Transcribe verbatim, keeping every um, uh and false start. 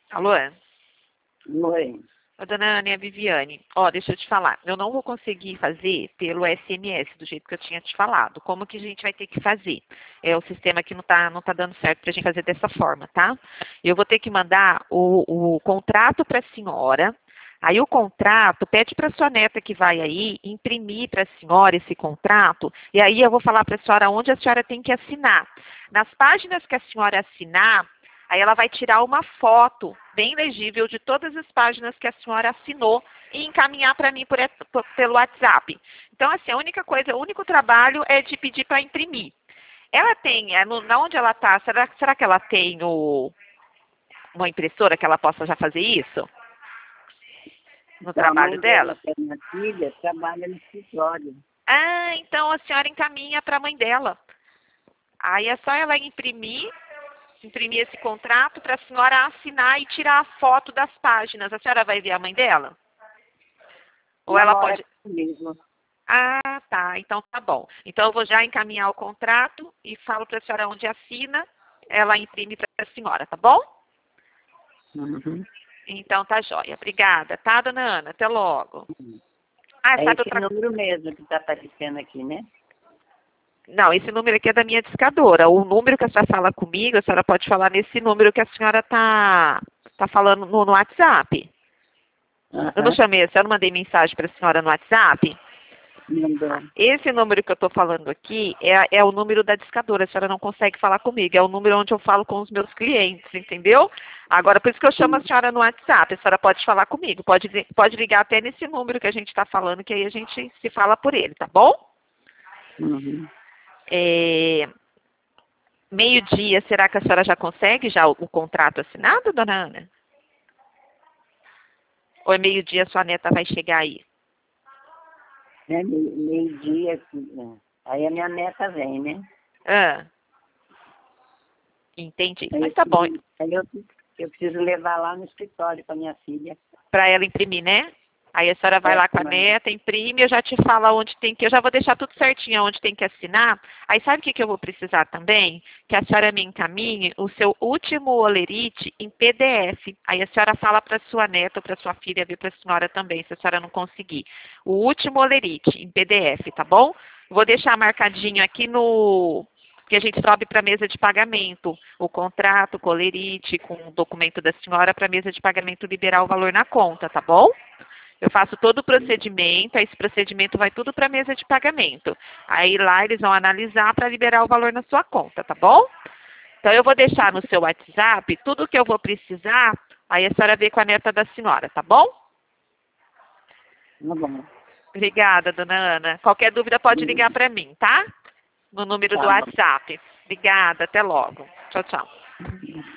Alô? Oi. Ô, dona Ana, é a Viviane. Ó, deixa eu te falar. Eu não vou conseguir fazer pelo S M S, do jeito que eu tinha te falado. Como que a gente vai ter que fazer? É o sistema que não tá, não tá dando certo pra gente fazer dessa forma, tá? Eu vou ter que mandar o, o contrato pra senhora. Aí o contrato, pede para sua neta que vai aí imprimir para a senhora esse contrato, e aí eu vou falar para a senhora onde a senhora tem que assinar. Nas páginas que a senhora assinar, aí ela vai tirar uma foto bem legível de todas as páginas que a senhora assinou e encaminhar para mim por, por, pelo WhatsApp. Então, assim, a única coisa, o único trabalho é de pedir para imprimir. Ela tem, é no, na onde ela está, será, será que ela tem o, uma impressora que ela possa já fazer isso? No Então, a trabalho mãe dela? dela, que é minha filha, trabalha no escritório. Ah, então a senhora encaminha para a mãe dela. Aí é só ela imprimir, imprimir esse contrato para a senhora assinar e tirar a foto das páginas. A senhora vai ver a mãe dela? Ou Ela ela mora pode... comigo. Ah, tá. Então tá bom. Então eu vou já encaminhar o contrato e falo para a senhora onde assina, ela imprime para a senhora, tá bom? Uhum. Então tá jóia. Obrigada, tá, dona Ana? Até logo. Ah, É sabe esse outra... número mesmo que está aparecendo aqui, né? Não, esse número aqui é da minha discadora. O número que a senhora fala comigo, a senhora pode falar nesse número que a senhora tá, tá falando no, no WhatsApp. Eu não Aham. chamei, eu não mandei mensagem para a senhora no WhatsApp. Mandou. Esse número que eu estou falando aqui é, é o número da discadora. A senhora não consegue falar comigo. É o número onde eu falo com os meus clientes, entendeu? Agora, por isso que eu chamo a Sim. senhora no WhatsApp. A senhora pode falar comigo. Pode, pode ligar até nesse número que a gente está falando, que aí a gente se fala por ele, tá bom? Uhum. É, meio-dia, será que a senhora já consegue já o, o contrato assinado, dona Ana? Ou é meio-dia sua neta vai chegar aí? É meio- meio-dia. Né? Aí a minha neta vem, né? Ah, entendi. Aí Mas eu, tá bom. preciso- aí eu, eu preciso levar lá no escritório com a minha filha. Para ela imprimir, né? Aí a senhora vai É, lá com a mas- neta, imprime, eu já te falo onde tem que, eu já vou deixar tudo certinho onde tem que assinar. Aí sabe o que, que eu vou precisar também? Que a senhora me encaminhe o seu último olerite em P D F. Aí a senhora fala para sua neta ou para sua filha ver para a senhora também, se a senhora não conseguir. O último olerite em P D F, tá bom? Vou deixar marcadinho aqui no que a gente sobe para a mesa de pagamento, o contrato, o colerite, com o documento da senhora para a mesa de pagamento liberar o valor na conta, tá bom? Eu faço todo o procedimento, aí esse procedimento vai tudo para a mesa de pagamento. Aí lá eles vão analisar para liberar o valor na sua conta, tá bom? Então eu vou deixar no seu WhatsApp tudo que eu vou precisar, aí a senhora vê com a neta da senhora, tá bom? Tá bom. Obrigada, dona Ana. Qualquer dúvida pode ligar para mim, tá? No número do Tá bom. WhatsApp. Obrigada, até logo. Tchau, tchau.